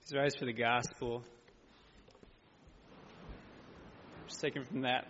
Please rise for the gospel. Just taken from that,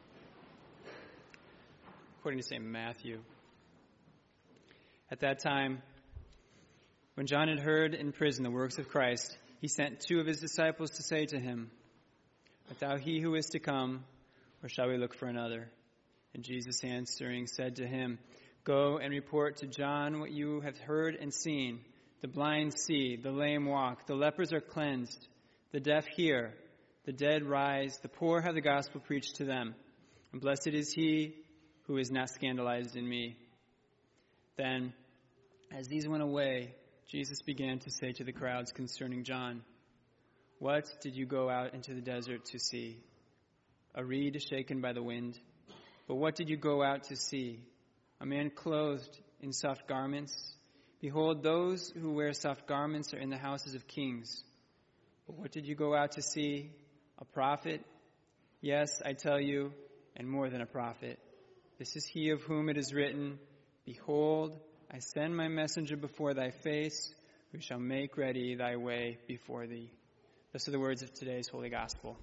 according to St. Matthew. At that time, when John had heard in prison the works of Christ, he sent 2 of his disciples to say to him, "Art thou he who is to come, or shall we look for another?" And Jesus answering said to him, "Go and report to John what you have heard and seen. The blind see, the lame walk, the lepers are cleansed, the deaf hear, the dead rise, the poor have the gospel preached to them. And blessed is he who is not scandalized in me." Then, as these went away, Jesus began to say to the crowds concerning John, "What did you go out into the desert to see? A reed shaken by the wind? But what did you go out to see? A man clothed in soft garments? Behold, those who wear soft garments are in the houses of kings. But what did you go out to see? A prophet? Yes, I tell you, and more than a prophet. This is he of whom it is written, 'Behold, I send my messenger before thy face, who shall make ready thy way before thee.'" Those are the words of today's Holy Gospel.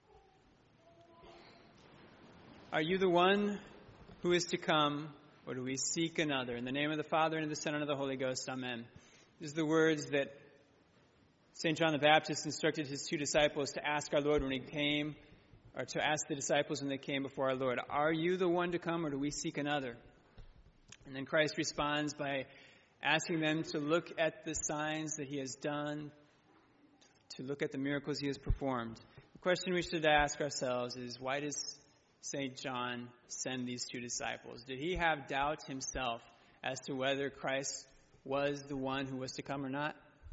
Are you the one who is to come, or do we seek another? In the name of the Father, and of the Son, and of the Holy Ghost, amen. These are the words that St. John the Baptist instructed his 2 disciples to ask our Lord when he came, or to ask the disciples when they came before our Lord. Are you the one to come, or do we seek another? And then Christ responds by asking them to look at the signs that he has done, to look at the miracles he has performed. The question we should ask ourselves is, why does St. John send these 2 disciples? Did he have doubt himself as to whether Christ was the one who was to come or not?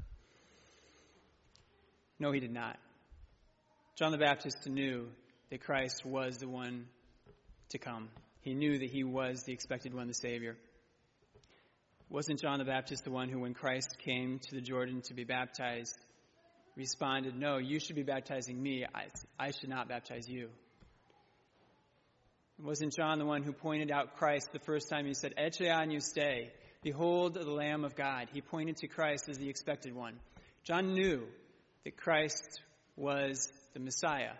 No, he did not. John the Baptist knew that Christ was the one to come. He knew that he was the expected one, the Savior. Wasn't John the Baptist the one who, when Christ came to the Jordan to be baptized, responded, "No, you should be baptizing me. I should not baptize you"? Wasn't John the one who pointed out Christ the first time he said, "Ecce agnus, behold the Lamb of God"? He pointed to Christ as the expected one. John knew that Christ was the Messiah.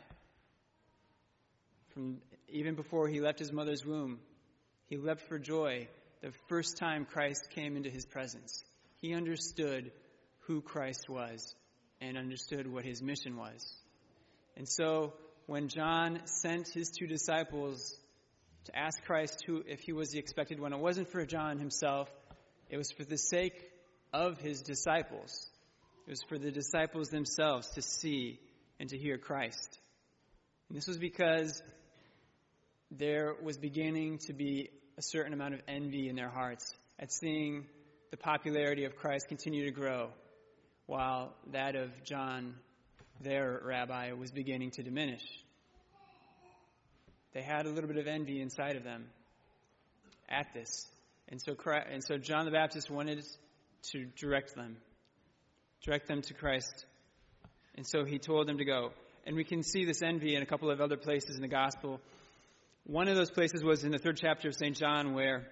Even before he left his mother's womb, he leapt for joy the first time Christ came into his presence. He understood who Christ was and understood what his mission was. And so when John sent his 2 disciples to ask Christ if he was the expected one, it wasn't for John himself. It was for the sake of his disciples. It was for the disciples themselves to see and to hear Christ. And this was because there was beginning to be a certain amount of envy in their hearts at seeing the popularity of Christ continue to grow, while that of John, their rabbi, was beginning to diminish. They had a little bit of envy inside of them at this. And so John the Baptist wanted to direct them to Christ. And so he told them to go. And we can see this envy in a couple of other places in the Gospel. One of those places was in the 3rd chapter of St. John, where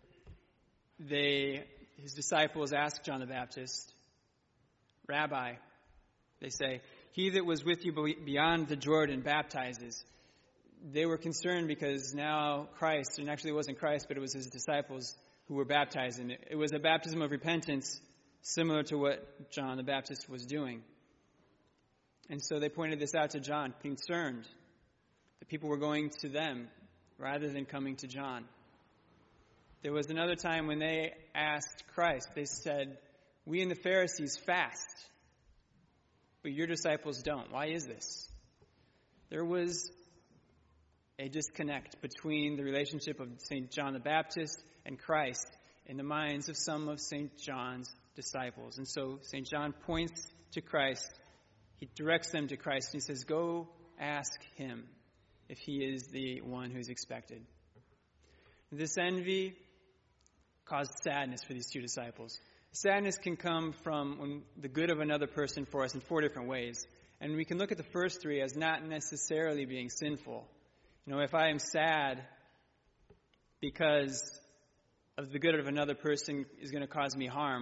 his disciples asked John the Baptist, "Rabbi," they say, "he that was with you beyond the Jordan baptizes." They were concerned because now Christ, and actually it wasn't Christ, but it was his disciples who were baptizing. It was a baptism of repentance, similar to what John the Baptist was doing. And so they pointed this out to John, concerned that people were going to them rather than coming to John. There was another time when they asked Christ, they said, "We and the Pharisees fast, but your disciples don't. Why is this?" There was a disconnect between the relationship of St. John the Baptist and Christ in the minds of some of St. John's disciples. And so St. John points to Christ. He directs them to Christ, and he says, "Go ask him if he is the one who's expected." This envy caused sadness for these 2 disciples. Sadness can come from the good of another person for us in 4 different ways. And we can look at the first 3 as not necessarily being sinful. If I am sad because of the good of another person is going to cause me harm,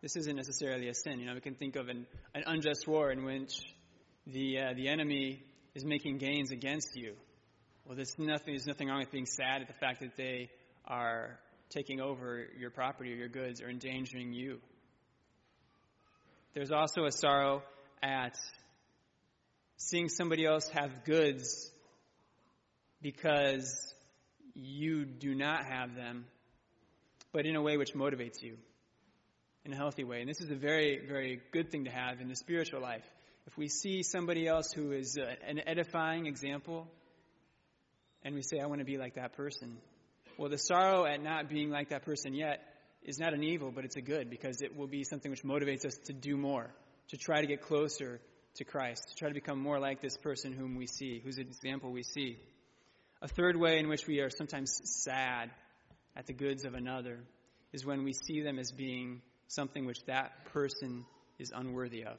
this isn't necessarily a sin. We can think of an unjust war in which the enemy is making gains against you. Well, there's nothing wrong with being sad at the fact that they are taking over your property or your goods or endangering you. There's also a sorrow at seeing somebody else have goods because you do not have them, but in a way which motivates you in a healthy way. And this is a very, very good thing to have in the spiritual life. If we see somebody else who is an edifying example, and we say, I want to be like that person, well, the sorrow at not being like that person yet is not an evil, but it's a good, because it will be something which motivates us to do more, to try to get closer to Christ, to try to become more like this person whom we see, whose example we see. A third way in which we are sometimes sad at the goods of another is when we see them as being something which that person is unworthy of.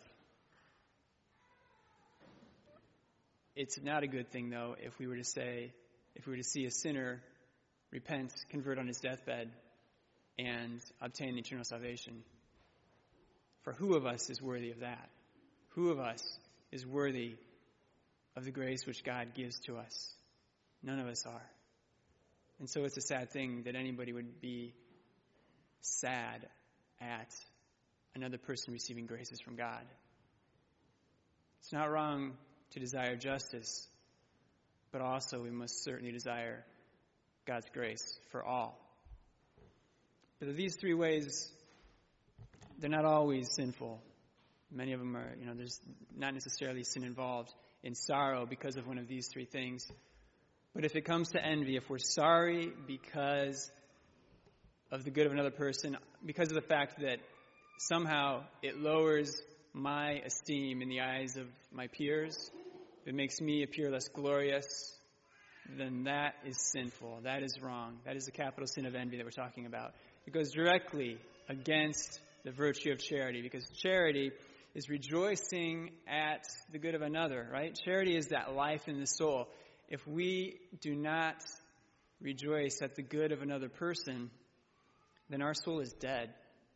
It's not a good thing, though, if we were to see a sinner repent, convert on his deathbed, and obtain eternal salvation. For who of us is worthy of that? Who of us is worthy of the grace which God gives to us? None of us are. And so it's a sad thing that anybody would be sad at another person receiving graces from God. It's not wrong to desire justice, but also we must certainly desire God's grace for all. But these three ways, they're not always sinful. Many of them are, there's not necessarily sin involved in sorrow because of one of these three things. But if it comes to envy, if we're sorry because of the good of another person, because of the fact that somehow it lowers my esteem in the eyes of my peers, it makes me appear less glorious, then that is sinful. That is wrong. That is the capital sin of envy that we're talking about. It goes directly against the virtue of charity, because charity is rejoicing at the good of another, right? Charity is that life in the soul. If we do not rejoice at the good of another person, then our soul is dead.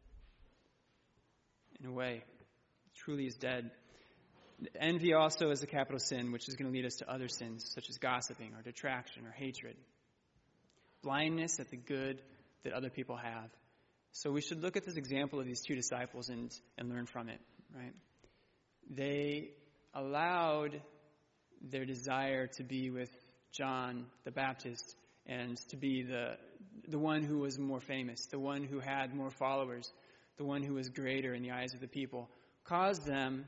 In a way, it truly is dead. Envy also is a capital sin, which is going to lead us to other sins, such as gossiping or detraction or hatred. Blindness at the good that other people have. So we should look at this example of these two disciples and learn from it, right? They allowed their desire to be with John the Baptist and to be the one who was more famous, the one who had more followers, the one who was greater in the eyes of the people, caused them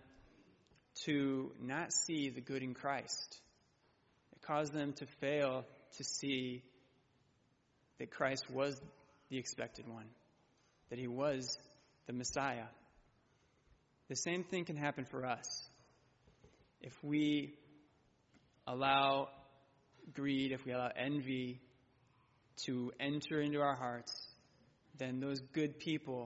to not see the good in Christ. It caused them to fail to see that Christ was the expected one, that he was the Messiah. The same thing can happen for us. If we allow greed, if we allow envy to enter into our hearts, then those good people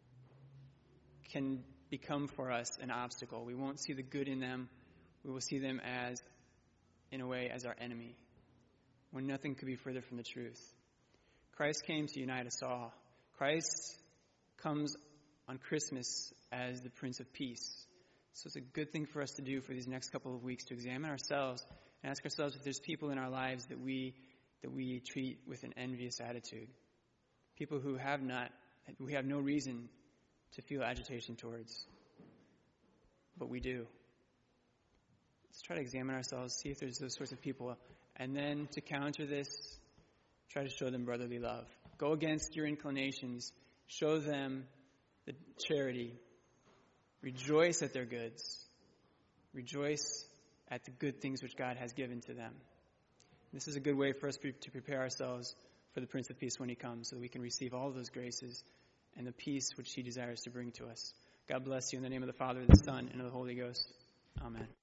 can become for us an obstacle. We won't see the good in them. We will see them as, in a way, as our enemy, when nothing could be further from the truth. Christ came to unite us all. Christ comes on Christmas as the Prince of Peace. So it's a good thing for us to do for these next couple of weeks, to examine ourselves and ask ourselves if there's people in our lives that we treat with an envious attitude. People who we have no reason to feel agitation towards, but we do. Let's try to examine ourselves, see if there's those sorts of people, and then to counter this, try to show them brotherly love. Go against your inclinations. Show them the charity. Rejoice at their goods. Rejoice at the good things which God has given to them. This is a good way for us to prepare ourselves for the Prince of Peace when he comes, so that we can receive all of those graces and the peace which he desires to bring to us. God bless you in the name of the Father, the Son, and of the Holy Ghost. Amen.